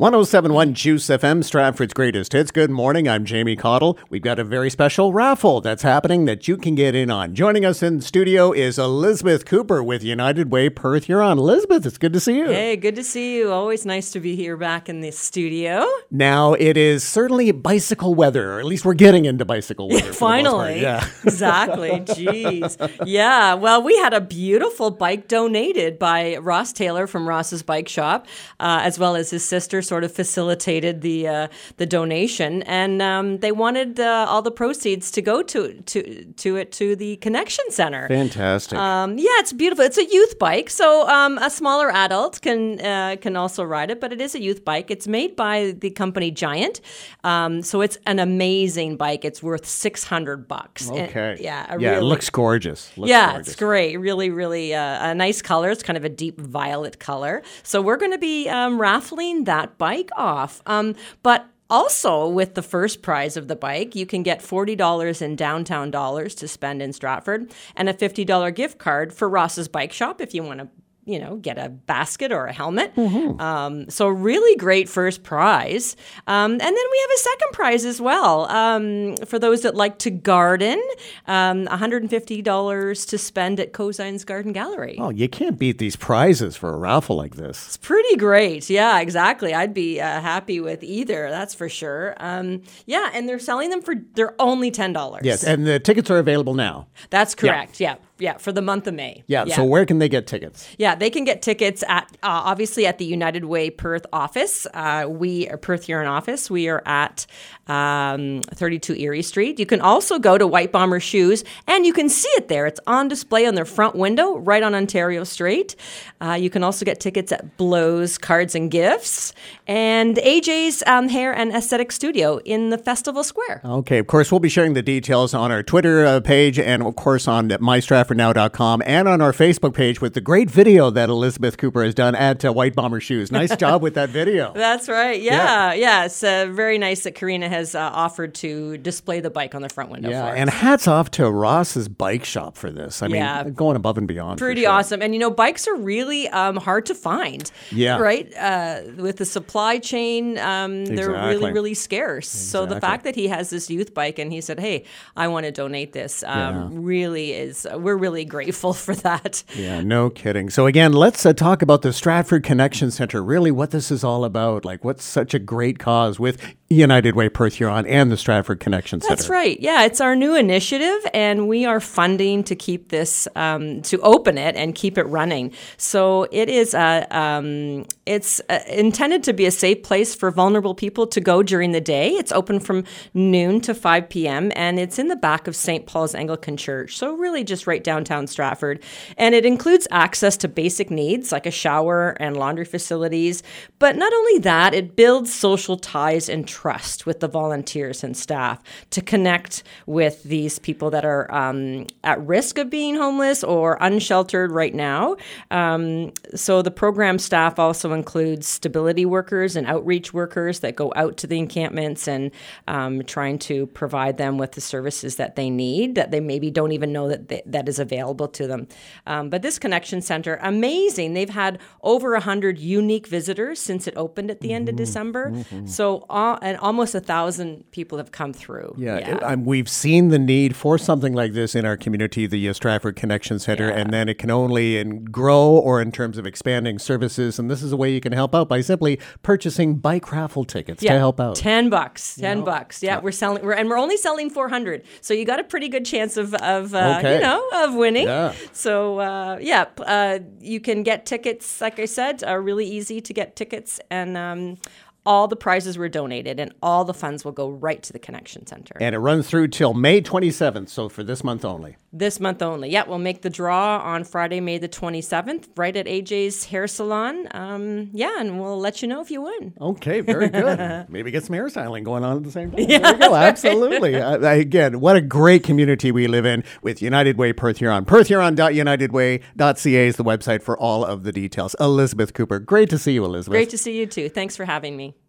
107.1 Juice FM, Stratford's greatest hits. Good morning, I'm Jamie Cottle. We've got a very special raffle that's happening that you can get in on. Joining us in the studio is Elizabeth Cooper with United Way Perth Huron. Elizabeth, it's good to see you. Hey, good to see you. Always nice to be here back in the studio. Now, it is certainly bicycle weather, or at least we're getting into bicycle weather. Finally. Yeah. Exactly. Jeez. Yeah. Well, we had a beautiful bike donated by Ross Taylor from Ross's Bike Shop, as well as his sister sort of facilitated the donation, and they wanted all the proceeds to go to the Connection Center. Fantastic. Yeah, it's beautiful. It's a youth bike, so a smaller adult can also ride it, but it is a youth bike. It's made by the company Giant, so it's an amazing bike. It's worth $600. Okay. And, it looks gorgeous. It's great. Really, really a nice color. It's kind of a deep violet color. So we're going to be raffling that bike off. But also, with the first prize of the bike, you can get $40 in downtown dollars to spend in Stratford and a $50 gift card for Ross's Bike Shop if you want to get a basket or a helmet. Mm-hmm. So really great first prize. And then we have a second prize as well. For those that like to garden, $150 to spend at Cosign's Garden Gallery. Oh, you can't beat these prizes for a raffle like this. It's pretty great. Yeah, exactly. I'd be happy with either, that's for sure. And they're selling them they're only $10. Yes, and the tickets are available now. That's correct. Yeah, for the month of May. Yeah, so where can they get tickets? Yeah, they can get tickets at, obviously, at the United Way Perth office. Perth Huron office. We are at 32 Erie Street. You can also go to White Bomber Shoes, and you can see it there. It's on display on their front window, right on Ontario Street. You can also get tickets at Blow's Cards and Gifts, and AJ's Hair and Aesthetic Studio in the Festival Square. Okay, of course, we'll be sharing the details on our Twitter page, and of course on MyStratfordNow.com, and on our Facebook page with the great video that Elizabeth Cooper has done at White Bomber Shoes. Nice job with that video. That's right. Yeah. It's very nice that Karina has offered to display the bike on the front window for us. And hats off to Ross's Bike Shop for this. I mean, going above and beyond. Pretty awesome. And, bikes are really hard to find. Yeah. Right? With the supply chain, they're really, really scarce. So the fact that he has this youth bike and he said, hey, I want to donate this, really is, we're really grateful for that. Yeah, no kidding. So again, let's talk about the Stratford Connection Center, really what this is all about, like what's such a great cause with United Way Perth Huron and the Stratford Connection Center. That's right. Yeah, it's our new initiative, and we are funding to keep this, to open it and keep it running. So it is, it's intended to be a safe place for vulnerable people to go during the day. It's open from noon to 5 p.m., and it's in the back of St. Paul's Anglican Church. So really just right downtown Stratford. And it includes access to basic needs like a shower and laundry facilities. But not only that, it builds social ties and trust with the volunteers and staff to connect with these people that are at risk of being homeless or unsheltered right now. So the program staff also includes stability workers and outreach workers that go out to the encampments and trying to provide them with the services that they need, that they maybe don't even know that is available to them. But this Connection Center, amazing. They've had over 100 unique visitors since it opened at the end of December. Mm-hmm. So and almost 1,000 people have come through. We've seen the need for something like this in our community, the Stratford Connection Center, and then it can only grow or in terms of expanding services. And this is a way you can help out by simply purchasing bike raffle tickets to help out. $10. $10. Yeah, we're only selling 400. So you got a pretty good chance of winning. Yeah. So you can get tickets. Like I said, are really easy to get tickets, and all the prizes were donated, and all the funds will go right to the Connection Center. And it runs through till May 27th, so for this month only. This month only. Yeah, we'll make the draw on Friday, May the 27th, right at AJ's Hair Salon. And we'll let you know if you win. Okay, very good. Maybe get some hairstyling going on at the same time. Yeah, there you go. Absolutely. Again, what a great community we live in with United Way Perth Huron. perthhuron.unitedway.ca is the website for all of the details. Elizabeth Cooper. Great to see you, Elizabeth. Great to see you, too. Thanks for having me.